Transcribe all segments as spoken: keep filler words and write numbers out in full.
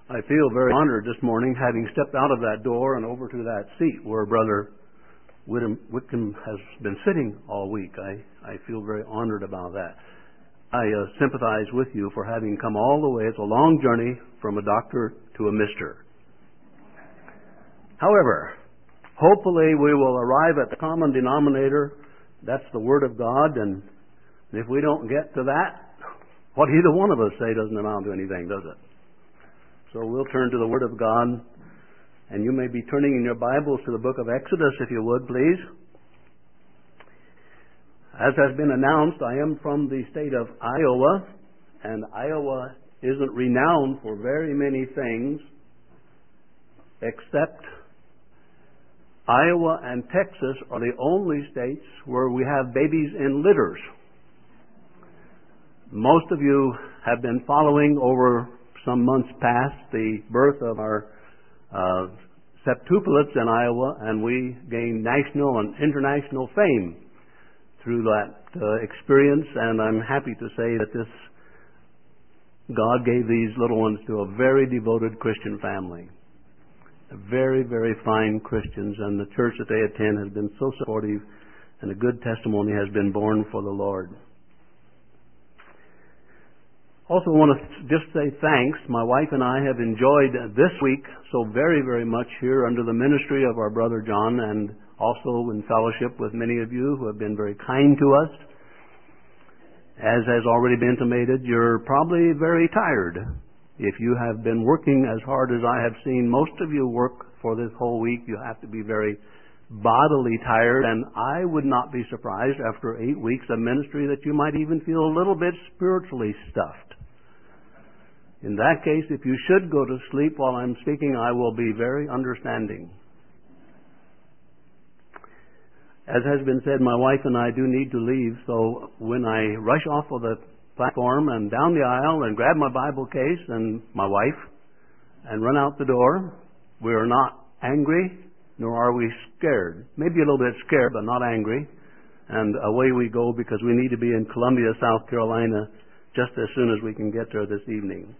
I feel very honored this morning, having stepped out of that door and over to that seat where Brother Whitcomb, Whitcomb has been sitting all week. I, I feel very honored about that. I uh, sympathize with you for having come all the way. It's a long journey from a doctor to a mister. However, hopefully we will arrive at the common denominator. That's the Word of God, and if we don't get to that, what either one of us say doesn't amount to anything, does it? So we'll turn to the Word of God, and you may be turning in your Bibles to the book of Exodus, if you would, please. As has been announced, I am from the state of Iowa, and Iowa isn't renowned for very many things, except Iowa and Texas are the only states where we have babies in litters. Most of you have been following over some months past the birth of our uh, septuplets in Iowa, and we gained national and international fame through that uh, experience, and I'm happy to say that this God gave these little ones to a very devoted Christian family. Very, very fine Christians, and the church that they attend has been so supportive, and a good testimony has been born for the Lord. Also want to just say thanks. My wife and I have enjoyed this week so very, very much here under the ministry of our brother John, and also in fellowship with many of you who have been very kind to us. As has already been intimated, you're probably very tired. If you have been working as hard as I have seen most of you work for this whole week, you have to be very bodily tired, and I would not be surprised after eight weeks of ministry that you might even feel a little bit spiritually stuffed. In that case, if you should go to sleep while I'm speaking, I will be very understanding. As has been said, my wife and I do need to leave, so when I rush off of the platform and down the aisle and grab my Bible case and my wife and run out the door, we are not angry, nor are we scared. Maybe a little bit scared, but not angry. And away we go, because we need to be in Columbia, South Carolina, just as soon as we can get there this evening.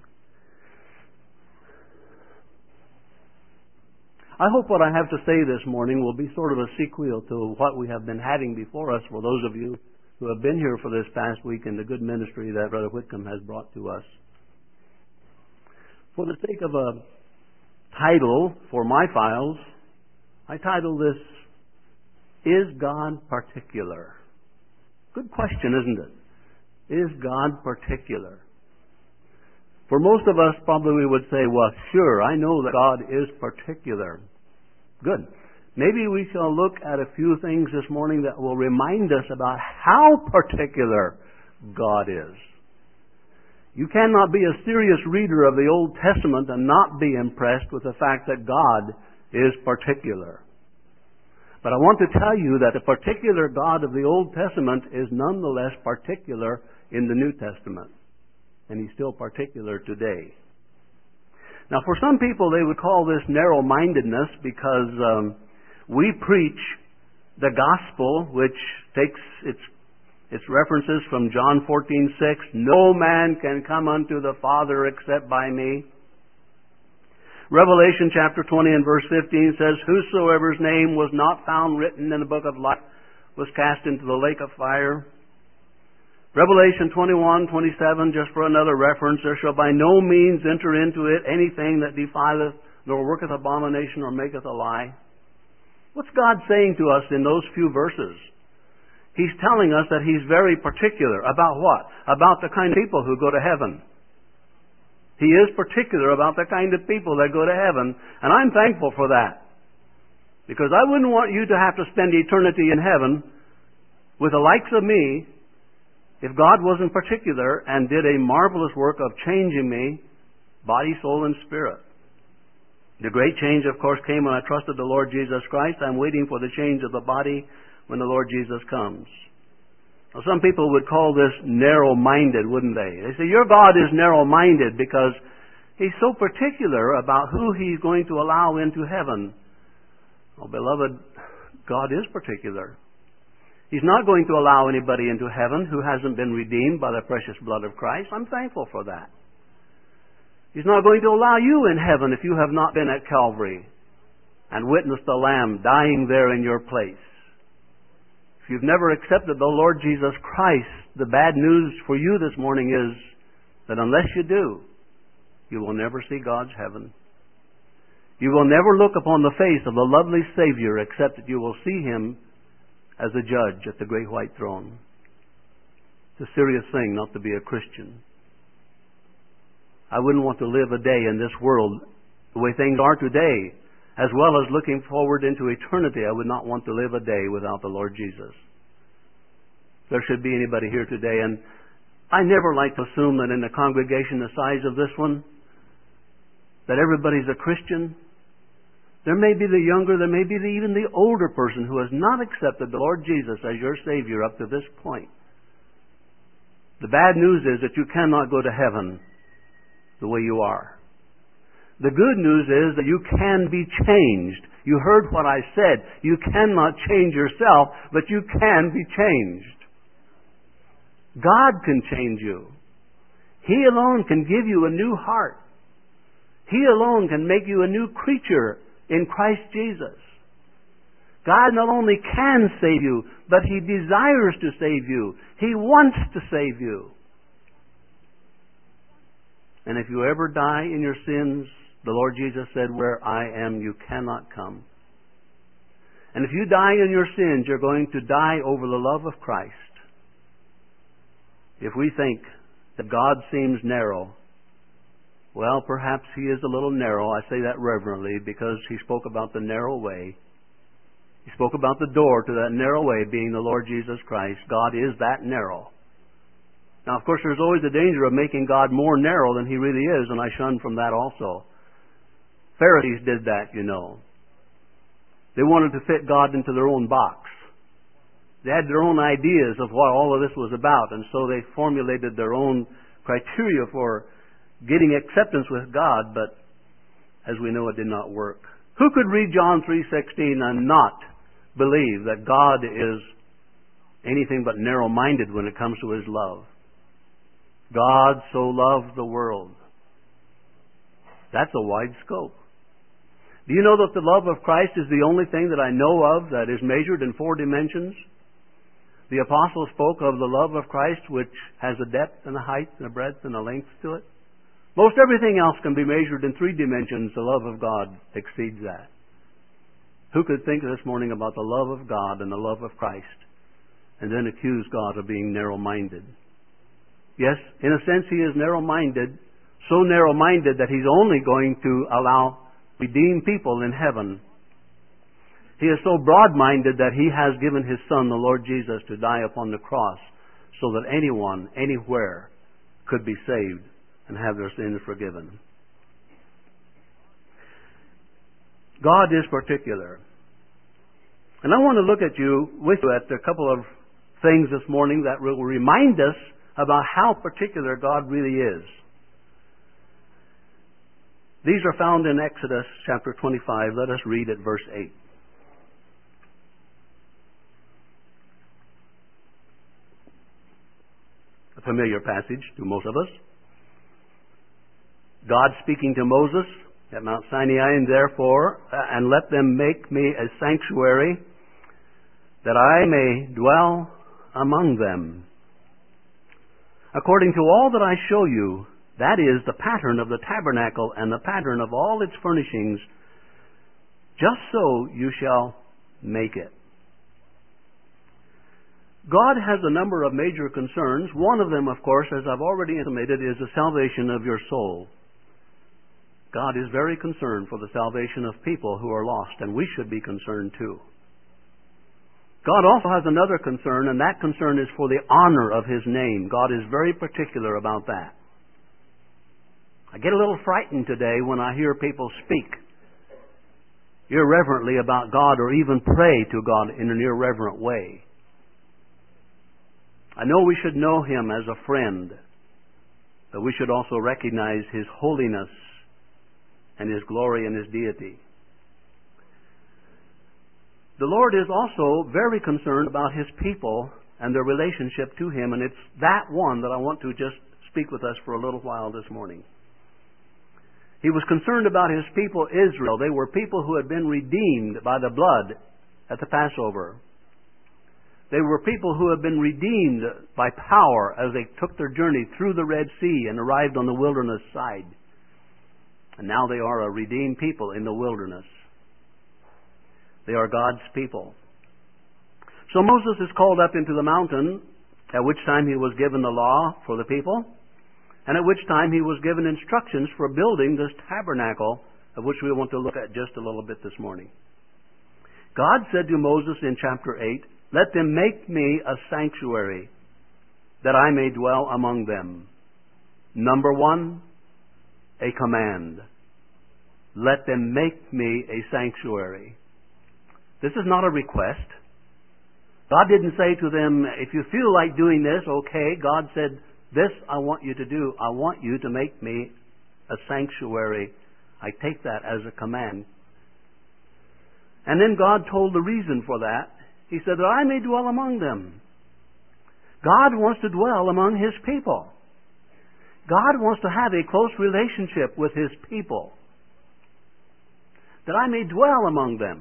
I hope what I have to say this morning will be sort of a sequel to what we have been having before us for those of you who have been here for this past week in the good ministry that Brother Whitcomb has brought to us. For the sake of a title for my files, I title this, Is God Particular? Good question, isn't it? Is God particular? For most of us, probably we would say, well, sure, I know that God is particular. Good. Maybe we shall look at a few things this morning that will remind us about how particular God is. You cannot be a serious reader of the Old Testament and not be impressed with the fact that God is particular. But I want to tell you that the particular God of the Old Testament is nonetheless particular in the New Testament. And He's still particular today. Now, for some people, they would call this narrow-mindedness because um, we preach the gospel, which takes its its references from John fourteen six. No man can come unto the Father except by me. Revelation chapter twenty and verse fifteen says, Whosoever's name was not found written in the book of life was cast into the lake of fire. Revelation twenty-one twenty-seven, just for another reference, there shall by no means enter into it anything that defileth, nor worketh abomination, or maketh a lie. What's God saying to us in those few verses? He's telling us that He's very particular. About what? About the kind of people who go to heaven. He is particular about the kind of people that go to heaven, and I'm thankful for that. Because I wouldn't want you to have to spend eternity in heaven with the likes of me if God wasn't particular and did a marvelous work of changing me, body, soul, and spirit. The great change, of course, came when I trusted the Lord Jesus Christ. I'm waiting for the change of the body when the Lord Jesus comes. Now, some people would call this narrow-minded, wouldn't they? They say, your God is narrow-minded because He's so particular about who He's going to allow into heaven. Oh, beloved, God is particular. He's not going to allow anybody into heaven who hasn't been redeemed by the precious blood of Christ. I'm thankful for that. He's not going to allow you in heaven if you have not been at Calvary and witnessed the Lamb dying there in your place. If you've never accepted the Lord Jesus Christ, the bad news for you this morning is that unless you do, you will never see God's heaven. You will never look upon the face of the lovely Savior except that you will see Him as a judge at the great white throne. It's a serious thing not to be a Christian. I wouldn't want to live a day in this world the way things are today, as well as looking forward into eternity. I would not want to live a day without the Lord Jesus. If there should be anybody here today, and I never like to assume that in a congregation the size of this one, that everybody's a Christian. There may be the younger, there may be the, even the older person who has not accepted the Lord Jesus as your Savior up to this point. The bad news is that you cannot go to heaven the way you are. The good news is that you can be changed. You heard what I said. You cannot change yourself, but you can be changed. God can change you. He alone can give you a new heart. He alone can make you a new creature in Christ Jesus. God not only can save you, but He desires to save you. He wants to save you. And if you ever die in your sins, the Lord Jesus said, "Where I am, you cannot come." And if you die in your sins, you're going to die over the love of Christ. If we think that God seems narrow, well, perhaps He is a little narrow. I say that reverently because He spoke about the narrow way. He spoke about the door to that narrow way being the Lord Jesus Christ. God is that narrow. Now, of course, there's always the danger of making God more narrow than He really is, and I shun from that also. Pharisees did that, you know. They wanted to fit God into their own box. They had their own ideas of what all of this was about, and so they formulated their own criteria for getting acceptance with God, but as we know, it did not work. Who could read John three sixteen and not believe that God is anything but narrow-minded when it comes to His love? God so loved the world. That's a wide scope. Do you know that the love of Christ is the only thing that I know of that is measured in four dimensions? The apostle spoke of the love of Christ, which has a depth and a height and a breadth and a length to it. Most everything else can be measured in three dimensions. The love of God exceeds that. Who could think this morning about the love of God and the love of Christ and then accuse God of being narrow-minded? Yes, in a sense He is narrow-minded, so narrow-minded that He's only going to allow redeemed people in heaven. He is so broad-minded that He has given His Son, the Lord Jesus, to die upon the cross so that anyone, anywhere, could be saved and have their sins forgiven. God is particular. And I want to look at you, with you, at a couple of things this morning that will remind us about how particular God really is. These are found in Exodus chapter twenty-five. Let us read at verse eight. A familiar passage to most of us. God speaking to Moses at Mount Sinai, and therefore, uh, and let them make me a sanctuary that I may dwell among them. According to all that I show you, that is the pattern of the tabernacle and the pattern of all its furnishings, just so you shall make it. God has a number of major concerns. One of them, of course, as I've already intimated, is the salvation of your soul. God is very concerned for the salvation of people who are lost, and we should be concerned too. God also has another concern, and that concern is for the honor of His name. God is very particular about that. I get a little frightened today when I hear people speak irreverently about God or even pray to God in an irreverent way. I know we should know Him as a friend, but we should also recognize His holiness and His glory and His deity. The Lord is also very concerned about His people and their relationship to Him, and it's that one that I want to just speak with us for a little while this morning. He was concerned about His people Israel. They were people who had been redeemed by the blood at the Passover. They were people who had been redeemed by power as they took their journey through the Red Sea and arrived on the wilderness side. And now they are a redeemed people in the wilderness. They are God's people. So Moses is called up into the mountain, at which time he was given the law for the people, and at which time he was given instructions for building this tabernacle, of which we want to look at just a little bit this morning. God said to Moses in chapter eight, "Let them make me a sanctuary, that I may dwell among them." Number one, a command. Let them make me a sanctuary. This is not a request. God didn't say to them, if you feel like doing this, okay. God said, this I want you to do. I want you to make me a sanctuary. I take that as a command. And then God told the reason for that. He said that I may dwell among them. God wants to dwell among His people. God wants to have a close relationship with His people. That I may dwell among them.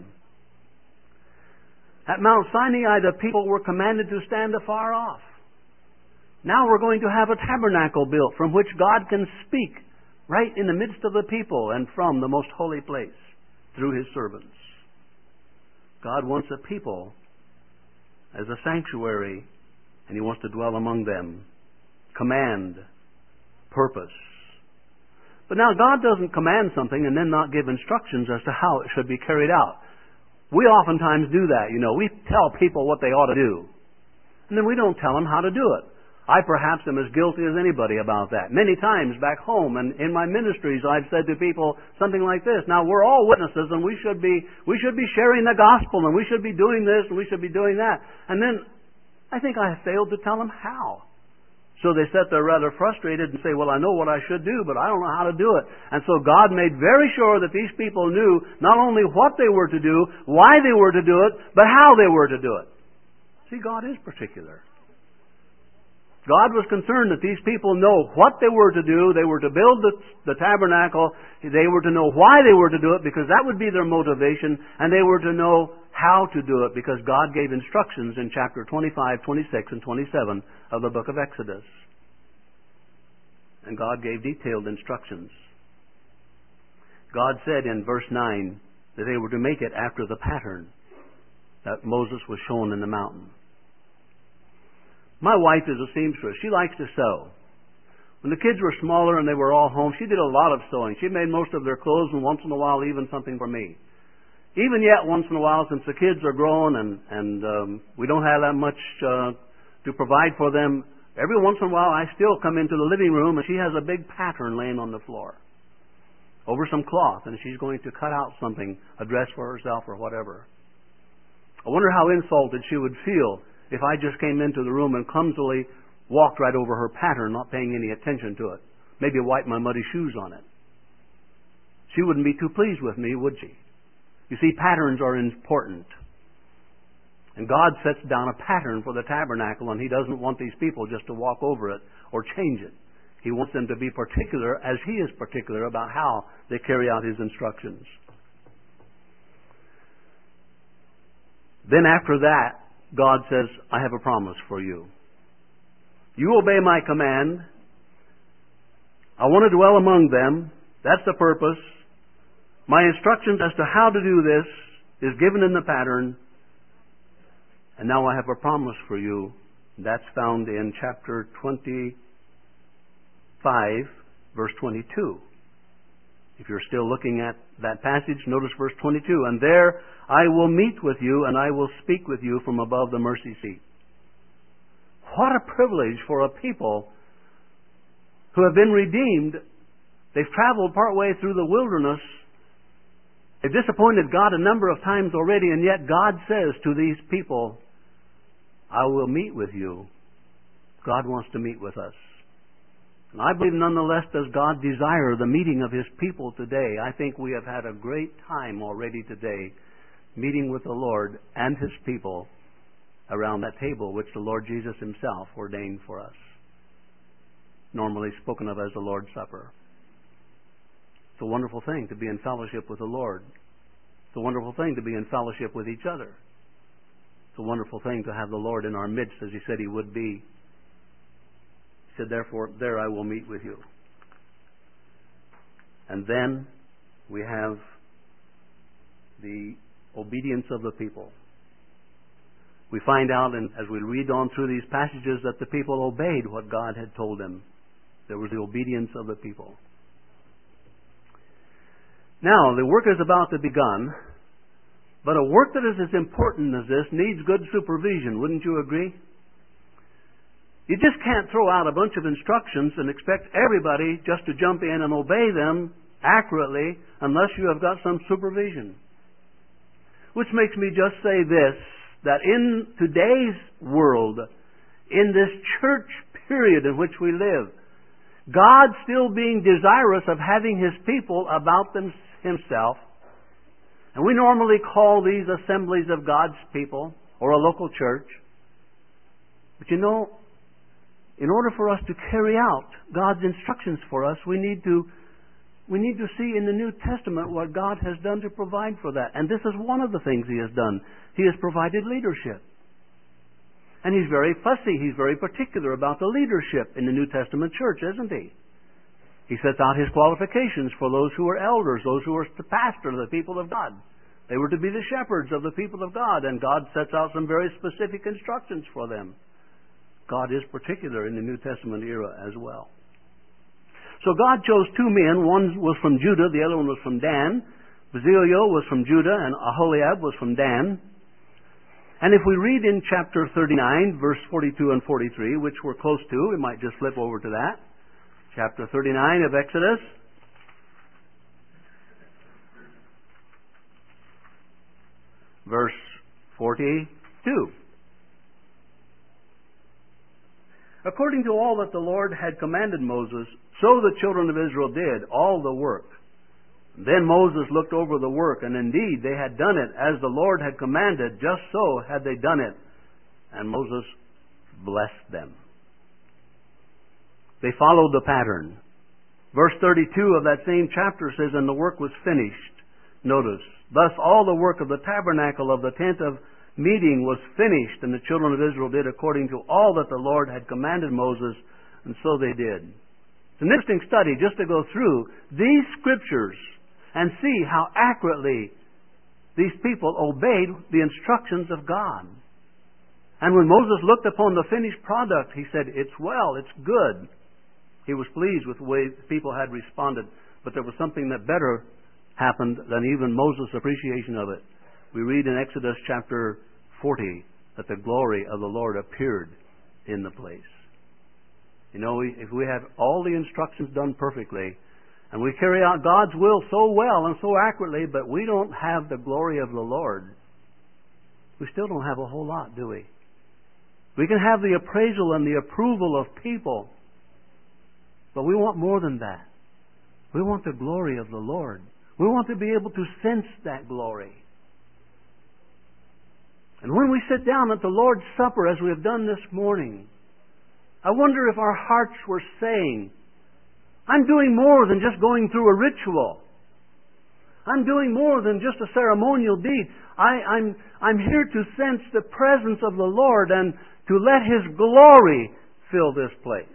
At Mount Sinai, the people were commanded to stand afar off. Now we're going to have a tabernacle built from which God can speak right in the midst of the people and from the most holy place through His servants. God wants a people as a sanctuary, and He wants to dwell among them. Command, purpose. But now God doesn't command something and then not give instructions as to how it should be carried out. We oftentimes do that, you know. We tell people what they ought to do, and then we don't tell them how to do it. I perhaps am as guilty as anybody about that. Many times back home and in my ministries, I've said to people something like this. Now, we're all witnesses, and we should be we should be sharing the gospel, and we should be doing this, and we should be doing that. And then I think I have failed to tell them how. So they sit there rather frustrated and say, well, I know what I should do, but I don't know how to do it. And so God made very sure that these people knew not only what they were to do, why they were to do it, but how they were to do it. See, God is particular. God was concerned that these people know what they were to do. They were to build the, the tabernacle. They were to know why they were to do it, because that would be their motivation. And they were to know how to do it, because God gave instructions in chapter twenty-five, twenty-six, and twenty-seven of the book of Exodus. And God gave detailed instructions. God said in verse nine that they were to make it after the pattern that Moses was shown in the mountain. My wife is a seamstress. She likes to sew. When the kids were smaller and they were all home, she did a lot of sewing. She made most of their clothes, and once in a while even something for me. Even yet, once in a while, since the kids are grown and, and um, we don't have that much uh, to provide for them, every once in a while I still come into the living room and she has a big pattern laying on the floor over some cloth, and she's going to cut out something, a dress for herself or whatever. I wonder how insulted she would feel if I just came into the room and clumsily walked right over her pattern, not paying any attention to it. Maybe wiped my muddy shoes on it. She wouldn't be too pleased with me, would she? You see, patterns are important. And God sets down a pattern for the tabernacle, and He doesn't want these people just to walk over it or change it. He wants them to be particular, as He is particular, about how they carry out His instructions. Then after that, God says, I have a promise for you. You obey my command. I want to dwell among them. That's the purpose. My instructions as to how to do this is given in the pattern. And now I have a promise for you. That's found in chapter twenty-five, verse twenty-two. If you're still looking at that passage, notice verse twenty-two. And there I will meet with you, and I will speak with you from above the mercy seat. What a privilege for a people who have been redeemed. They've traveled part way through the wilderness. They've disappointed God a number of times already, and yet God says to these people, I will meet with you. God wants to meet with us. And I believe nonetheless does God desire the meeting of His people today. I think we have had a great time already today meeting with the Lord and His people around that table which the Lord Jesus Himself ordained for us. Normally spoken of as the Lord's Supper. It's a wonderful thing to be in fellowship with the Lord. It's a wonderful thing to be in fellowship with each other. It's a wonderful thing to have the Lord in our midst, as He said He would be. He said, therefore, there I will meet with you. And then we have the obedience of the people. We find out, and as we read on through these passages, that the people obeyed what God had told them. There was the obedience of the people. Now, the work is about to be begun, but a work that is as important as this needs good supervision. Wouldn't you agree? You just can't throw out a bunch of instructions and expect everybody just to jump in and obey them accurately unless you have got some supervision. Which makes me just say this, that in today's world, in this church period in which we live, God still being desirous of having His people about them, Himself, and we normally call these assemblies of God's people or a local church. But you know, in order for us to carry out God's instructions for us, we need to we need to see in the New Testament what God has done to provide for that. And this is one of the things He has done. He has provided leadership. And He's very fussy, He's very particular about the leadership in the New Testament church, isn't He? He sets out His qualifications for those who are elders, those who are to pastor the people of God. They were to be the shepherds of the people of God, and God sets out some very specific instructions for them. God is particular in the New Testament era as well. So God chose two men. One was from Judah, the other one was from Dan. Bezaleel was from Judah, and Aholiab was from Dan. And if we read in chapter thirty-nine, verse forty-two and forty-three, which we're close to, we might just flip over to that. Chapter thirty-nine of Exodus. Verse forty-two. According to all that the Lord had commanded Moses, so the children of Israel did all the work. Then Moses looked over the work, and indeed they had done it as the Lord had commanded, just so had they done it. And Moses blessed them. They followed the pattern. Verse thirty-two of that same chapter says, and the work was finished. Notice, thus all the work of the tabernacle of the tent of meeting was finished, and the children of Israel did according to all that the Lord had commanded Moses, and so they did. It's an interesting study just to go through these scriptures and see how accurately these people obeyed the instructions of God. And when Moses looked upon the finished product, he said, it's well, it's good. He was pleased with the way the people had responded, but there was something that better happened than even Moses' appreciation of it. We read in Exodus chapter forty that the glory of the Lord appeared in the place. You know, if we have all the instructions done perfectly, and we carry out God's will so well and so accurately, but we don't have the glory of the Lord, we still don't have a whole lot, do we? We can have the appraisal and the approval of people, but we want more than that. We want the glory of the Lord. We want to be able to sense that glory. And when we sit down at the Lord's Supper, as we have done this morning, I wonder if our hearts were saying, I'm doing more than just going through a ritual. I'm doing more than just a ceremonial deed. I, I'm, I'm here to sense the presence of the Lord and to let His glory fill this place.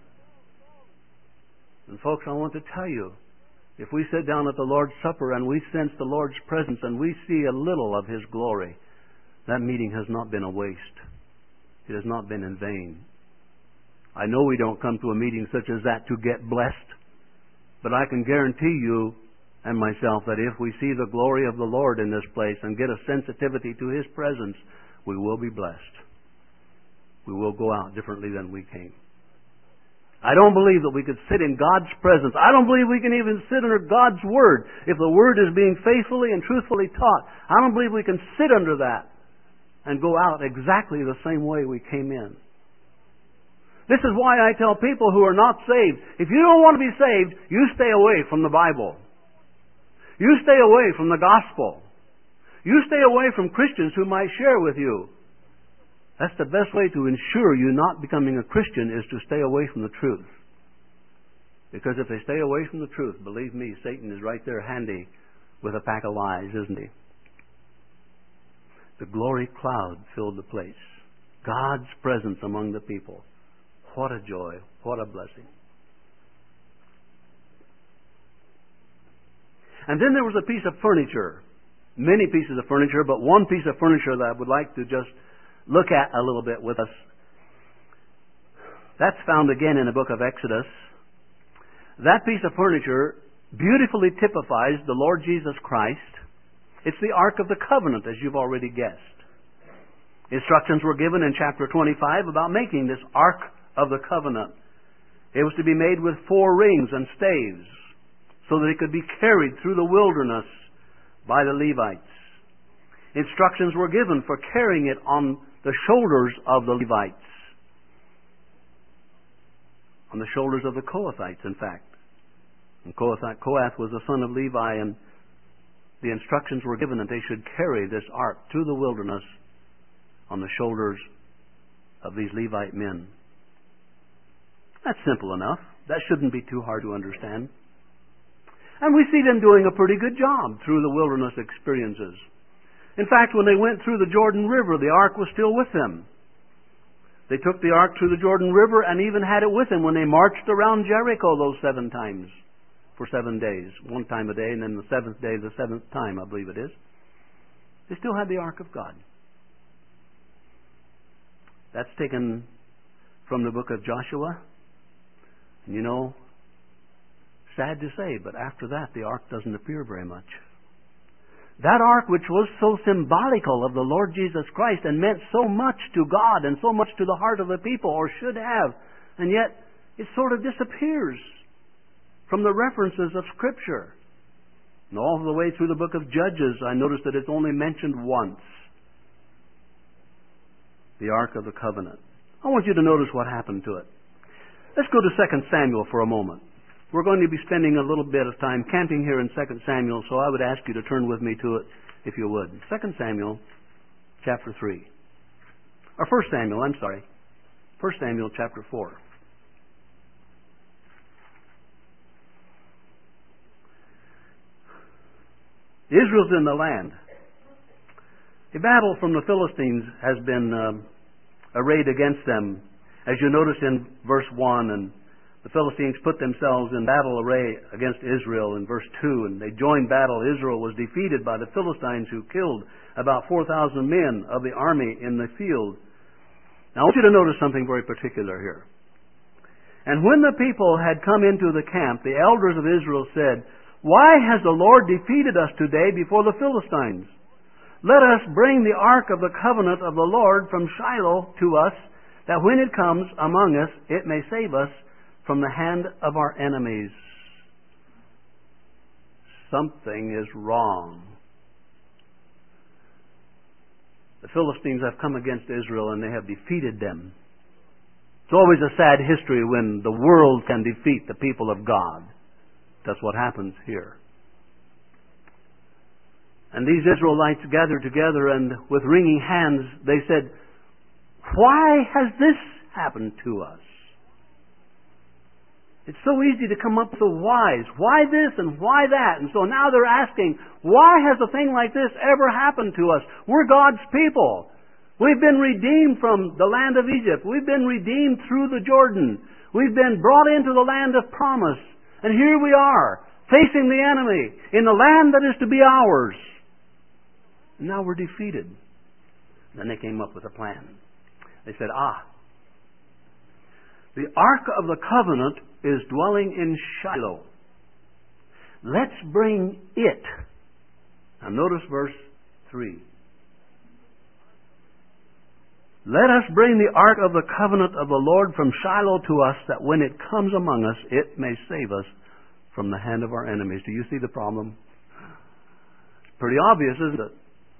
And folks, I want to tell you, if we sit down at the Lord's Supper and we sense the Lord's presence and we see a little of His glory, that meeting has not been a waste. It has not been in vain. I know we don't come to a meeting such as that to get blessed, but I can guarantee you and myself that if we see the glory of the Lord in this place and get a sensitivity to His presence, we will be blessed. We will go out differently than we came. I don't believe that we could sit in God's presence. I don't believe we can even sit under God's Word if the Word is being faithfully and truthfully taught. I don't believe we can sit under that and go out exactly the same way we came in. This is why I tell people who are not saved, if you don't want to be saved, you stay away from the Bible. You stay away from the gospel. You stay away from Christians who might share with you. That's the best way to ensure you not becoming a Christian, is to stay away from the truth. Because if they stay away from the truth, believe me, Satan is right there handy with a pack of lies, isn't he? The glory cloud filled the place. God's presence among the people. What a joy. What a blessing. And then there was a piece of furniture. Many pieces of furniture, but one piece of furniture that I would like to just look at a little bit with us. That's found again in the book of Exodus. That piece of furniture beautifully typifies the Lord Jesus Christ. It's the Ark of the Covenant, as you've already guessed. Instructions were given in chapter twenty-five about making this Ark of the Covenant. It was to be made with four rings and staves so that it could be carried through the wilderness by the Levites. Instructions were given for carrying it on the shoulders of the Levites. On the shoulders of the Kohathites, in fact. And Kohath, Kohath was the son of Levi, and the instructions were given that they should carry this ark through the wilderness on the shoulders of these Levite men. That's simple enough. That shouldn't be too hard to understand. And we see them doing a pretty good job through the wilderness experiences. In fact, when they went through the Jordan River, the ark was still with them. They took the ark through the Jordan River and even had it with them when they marched around Jericho those seven times for seven days. One time a day, and then the seventh day, the seventh time, I believe it is. They still had the ark of God. That's taken from the book of Joshua. And you know, sad to say, but after that, the ark doesn't appear very much. That ark, which was so symbolical of the Lord Jesus Christ and meant so much to God and so much to the heart of the people, or should have, and yet it sort of disappears from the references of Scripture. And all the way through the book of Judges, I noticed that it's only mentioned once. The Ark of the Covenant. I want you to notice what happened to it. Let's go to Second Samuel for a moment. We're going to be spending a little bit of time camping here in Second Samuel, so I would ask you to turn with me to it, if you would. Second Samuel, chapter three. Or First Samuel, I'm sorry. First Samuel, chapter four. Israel's in the land. A battle from the Philistines has been um, arrayed against them. As you notice in verse one, and the Philistines put themselves in battle array against Israel in verse two, and they joined battle. Israel was defeated by the Philistines, who killed about four thousand men of the army in the field. Now I want you to notice something very particular here. And when the people had come into the camp, the elders of Israel said, "Why has the Lord defeated us today before the Philistines? Let us bring the ark of the covenant of the Lord from Shiloh to us, that when it comes among us, it may save us from the hand of our enemies." Something is wrong. The Philistines have come against Israel and they have defeated them. It's always a sad history when the world can defeat the people of God. That's what happens here. And these Israelites gathered together, and with wringing hands they said, "Why has this happened to us?" It's so easy to come up with the whys. Why this and why that? And so now they're asking, why has a thing like this ever happened to us? We're God's people. We've been redeemed from the land of Egypt. We've been redeemed through the Jordan. We've been brought into the land of promise. And here we are, facing the enemy, in the land that is to be ours. And now we're defeated. Then they came up with a plan. They said, ah, the Ark of the Covenant is dwelling in Shiloh. Let's bring it. Now notice verse three. Let us bring the Ark of the Covenant of the Lord from Shiloh to us, that when it comes among us, it may save us from the hand of our enemies. Do you see the problem? It's pretty obvious, isn't it?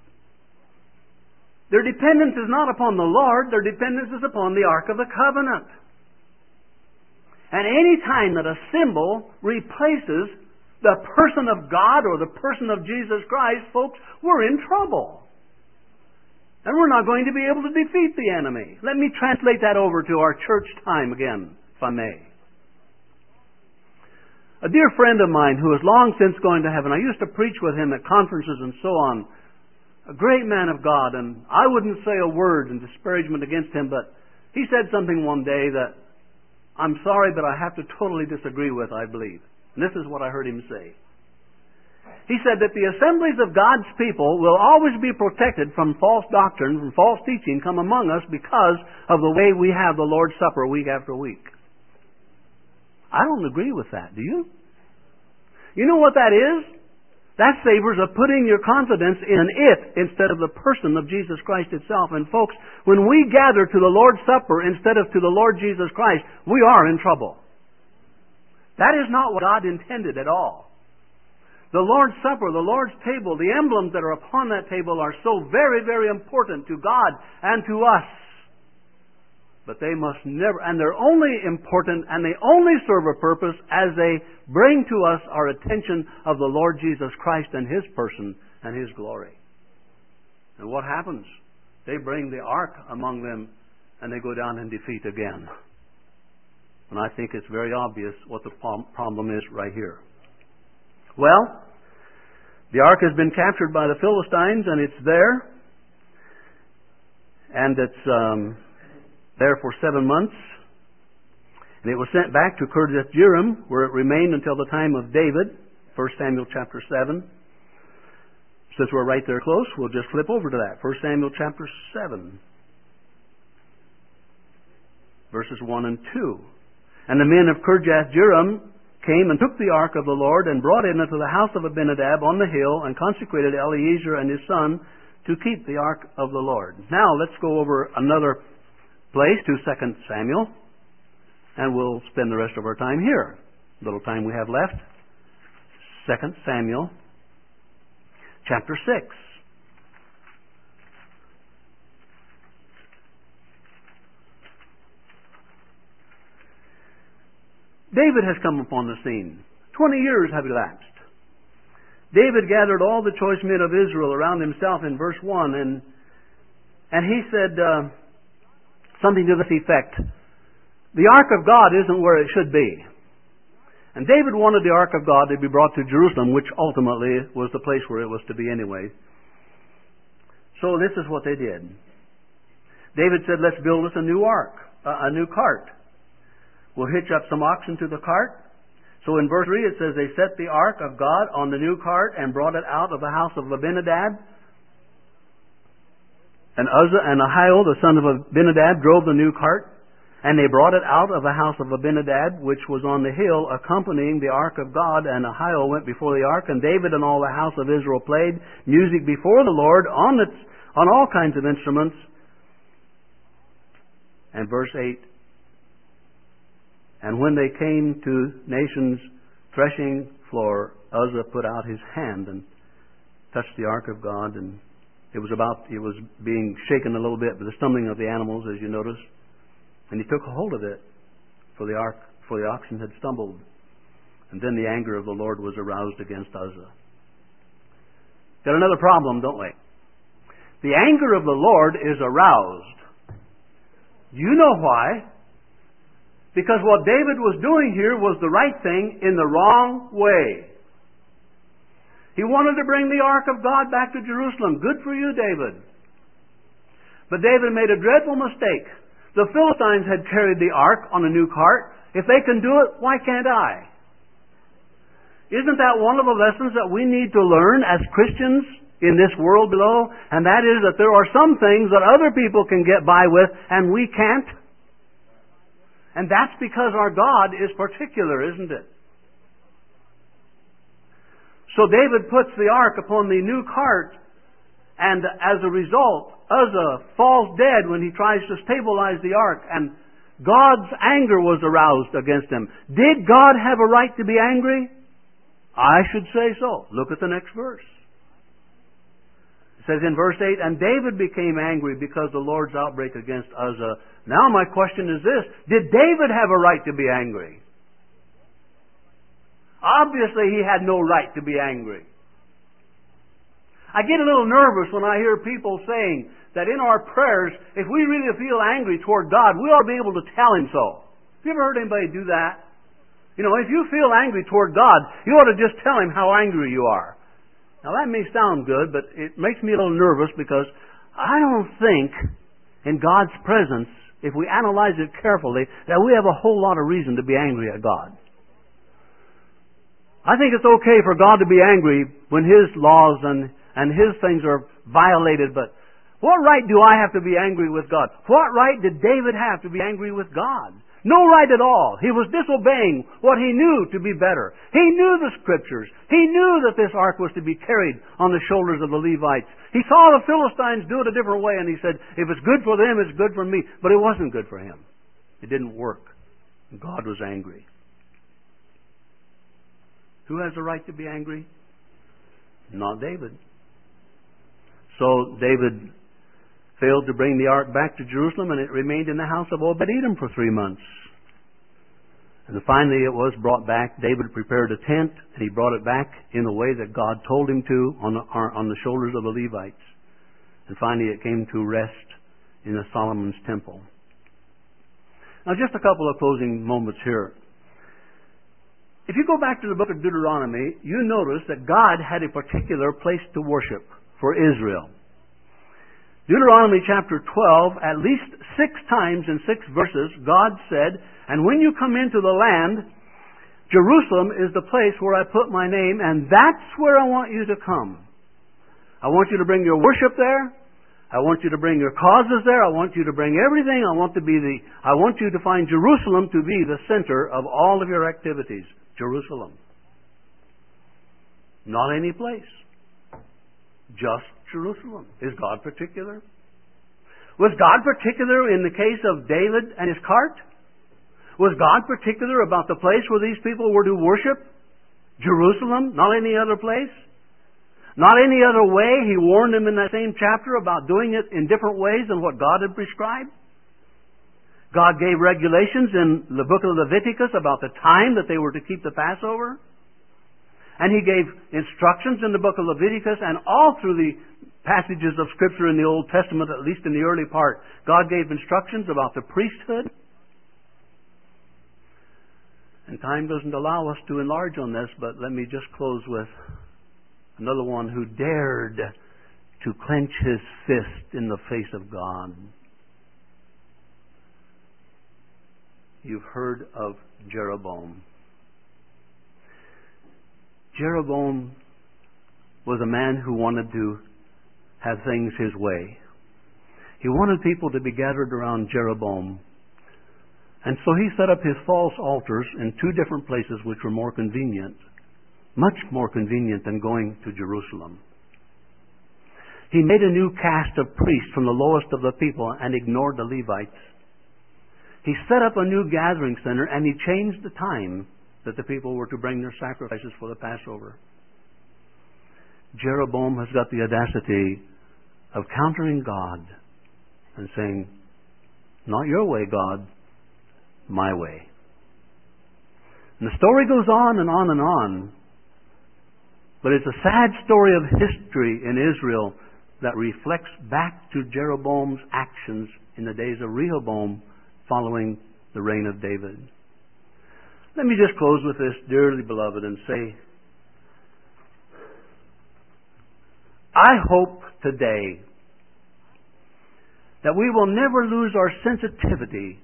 Their dependence is not upon the Lord. Their dependence is upon the Ark of the Covenant. And any time that a symbol replaces the person of God or the person of Jesus Christ, folks, we're in trouble. And we're not going to be able to defeat the enemy. Let me translate that over to our church time again, if I may. A dear friend of mine who is long since going to heaven, I used to preach with him at conferences and so on. A great man of God, and I wouldn't say a word in disparagement against him, but he said something one day that I'm sorry, but I have to totally disagree with, I believe. And this is what I heard him say. He said that the assemblies of God's people will always be protected from false doctrine, from false teaching come among us because of the way we have the Lord's Supper week after week. I don't agree with that, do you? You know what that is? That savors of putting your confidence in it instead of the person of Jesus Christ itself. And folks, when we gather to the Lord's Supper instead of to the Lord Jesus Christ, we are in trouble. That is not what God intended at all. The Lord's Supper, the Lord's table, the emblems that are upon that table are so very, very important to God and to us. But they must never, and they're only important and they only serve a purpose as they bring to us our attention of the Lord Jesus Christ and His person and His glory. And what happens? They bring the ark among them and they go down in defeat again. And I think it's very obvious what the problem is right here. Well, the ark has been captured by the Philistines and it's there. And it's um, there for seven months. And it was sent back to Kirjath Jearim, where it remained until the time of David. First Samuel chapter seven. Since we're right there close, we'll just flip over to that. First Samuel chapter seven. Verses one and two. And the men of Kirjath Jearim came and took the ark of the Lord and brought it into the house of Abinadab on the hill and consecrated Eleazar and his son to keep the ark of the Lord. Now let's go over another place to Second Samuel, and we'll spend the rest of our time here. Little time we have left. Second Samuel chapter six. David has come upon the scene. Twenty years have elapsed. David gathered all the choice men of Israel around himself in verse one, and and he said uh, something to this effect. The ark of God isn't where it should be. And David wanted the ark of God to be brought to Jerusalem, which ultimately was the place where it was to be anyway. So this is what they did. David said, let's build us a new ark, uh, a new cart. We'll hitch up some oxen to the cart. So in verse three it says, they set the ark of God on the new cart and brought it out of the house of Abinadab. And Uzzah and Ahio, the son of Abinadab, drove the new cart, and they brought it out of the house of Abinadab, which was on the hill, accompanying the ark of God. And Ahio went before the ark, and David and all the house of Israel played music before the Lord on its, on all kinds of instruments. And verse eight, and when they came to Nation's threshing floor, Uzzah put out his hand and touched the ark of God, and It was about, it was being shaken a little bit by the stumbling of the animals, as you notice. And he took a hold of it, for the ark, for the oxen had stumbled. And then the anger of the Lord was aroused against Uzzah. Got another problem, don't we? The anger of the Lord is aroused. You know why? Because what David was doing here was the right thing in the wrong way. He wanted to bring the ark of God back to Jerusalem. Good for you, David. But David made a dreadful mistake. The Philistines had carried the ark on a new cart. If they can do it, why can't I? Isn't that one of the lessons that we need to learn as Christians in this world below? And that is that there are some things that other people can get by with and we can't. And that's because our God is particular, isn't it? So David puts the ark upon the new cart, and as a result, Uzzah falls dead when he tries to stabilize the ark, and God's anger was aroused against him. Did God have a right to be angry? I should say so. Look at the next verse. It says in verse eight, and David became angry because the Lord's outbreak against Uzzah. Now my question is this, did David have a right to be angry? Obviously, he had no right to be angry. I get a little nervous when I hear people saying that in our prayers, if we really feel angry toward God, we ought to be able to tell Him so. Have you ever heard anybody do that? You know, if you feel angry toward God, you ought to just tell Him how angry you are. Now that may sound good, but it makes me a little nervous because I don't think in God's presence, if we analyze it carefully, that we have a whole lot of reason to be angry at God. I think it's okay for God to be angry when His laws and, and His things are violated, but what right do I have to be angry with God? What right did David have to be angry with God? No right at all. He was disobeying what he knew to be better. He knew the Scriptures. He knew that this ark was to be carried on the shoulders of the Levites. He saw the Philistines do it a different way, and he said, if it's good for them, it's good for me. But it wasn't good for him. It didn't work. And God was angry. Who has the right to be angry? Not David. So David failed to bring the ark back to Jerusalem, and it remained in the house of Obed-Edom for three months. And finally it was brought back. David prepared a tent, and he brought it back in the way that God told him to on the, on the shoulders of the Levites. And finally it came to rest in the Solomon's temple. Now just a couple of closing moments here. If you go back to the book of Deuteronomy, you notice that God had a particular place to worship for Israel. Deuteronomy chapter twelve, at least six times in six verses, God said, and when you come into the land, Jerusalem is the place where I put my name, and that's where I want you to come. I want you to bring your worship there. I want you to bring your causes there. I want you to bring everything. I want to be the, I want you to find Jerusalem to be the center of all of your activities. Jerusalem. Not any place. Just Jerusalem. Is God particular? Was God particular in the case of David and his cart? Was God particular about the place where these people were to worship? Jerusalem, not any other place? Not any other way? He warned them in that same chapter about doing it in different ways than what God had prescribed. God gave regulations in the book of Leviticus about the time that they were to keep the Passover. And He gave instructions in the book of Leviticus and all through the passages of Scripture in the Old Testament, at least in the early part. God gave instructions about the priesthood. And time doesn't allow us to enlarge on this, but let me just close with another one who dared to clench his fist in the face of God. You've heard of Jeroboam. Jeroboam was a man who wanted to have things his way. He wanted people to be gathered around Jeroboam. And so he set up his false altars in two different places which were more convenient, much more convenient than going to Jerusalem. He made a new caste of priests from the lowest of the people and ignored the Levites. He set up a new gathering center, and he changed the time that the people were to bring their sacrifices for the Passover. Jeroboam has got the audacity of countering God and saying, not your way, God, my way. And the story goes on and on and on, but it's a sad story of history in Israel that reflects back to Jeroboam's actions in the days of Rehoboam following the reign of David. Let me just close with this, dearly beloved, and say, I hope today that we will never lose our sensitivity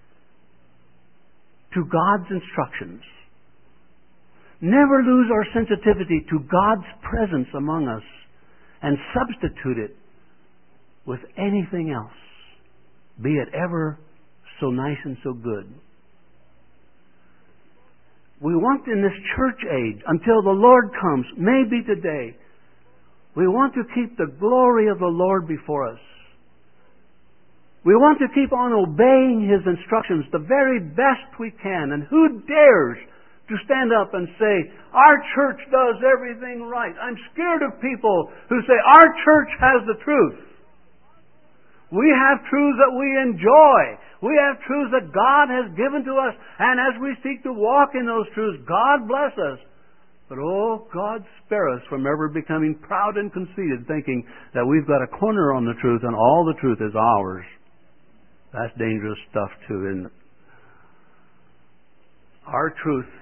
to God's instructions. Never lose our sensitivity to God's presence among us and substitute it with anything else, be it ever so nice and so good. We want in this church age, until the Lord comes, maybe today, we want to keep the glory of the Lord before us. We want to keep on obeying His instructions the very best we can. And who dares to stand up and say, our church does everything right? I'm scared of people who say, our church has the truth. We have truths that we enjoy. We have truths that God has given to us. And as we seek to walk in those truths, God bless us. But oh, God spare us from ever becoming proud and conceited, thinking that we've got a corner on the truth and all the truth is ours. That's dangerous stuff too, isn't it? Our truth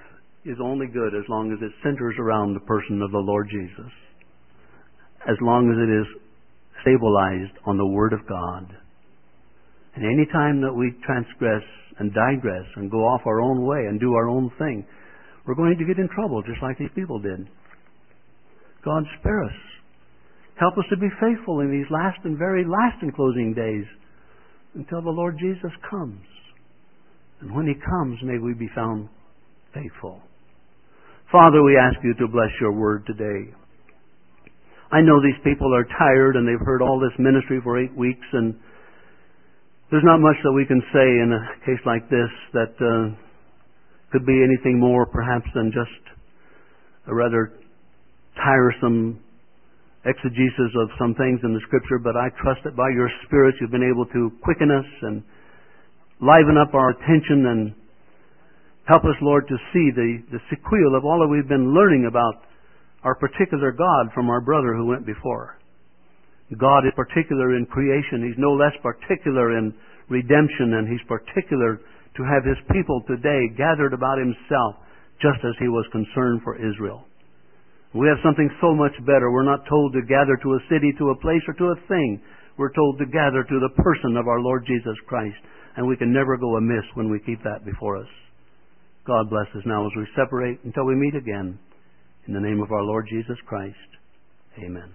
is only good as long as it centers around the person of the Lord Jesus. As long as it is stabilized on the Word of God. And any time that we transgress and digress and go off our own way and do our own thing, we're going to get in trouble just like these people did. God spare us. Help us to be faithful in these last and very last and closing days until the Lord Jesus comes. And when He comes, may we be found faithful. Father, we ask You to bless Your Word today. I know these people are tired and they've heard all this ministry for eight weeks, and there's not much that we can say in a case like this that uh, could be anything more perhaps than just a rather tiresome exegesis of some things in the Scripture, but I trust that by Your Spirit You've been able to quicken us and liven up our attention and help us, Lord, to see the, the sequel of all that we've been learning about our particular God from our brother who went before. God is particular in creation. He's no less particular in redemption, and He's particular to have His people today gathered about Himself just as He was concerned for Israel. We have something so much better. We're not told to gather to a city, to a place, or to a thing. We're told to gather to the person of our Lord Jesus Christ, and we can never go amiss when we keep that before us. God bless us now as we separate until we meet again. In the name of our Lord Jesus Christ, amen.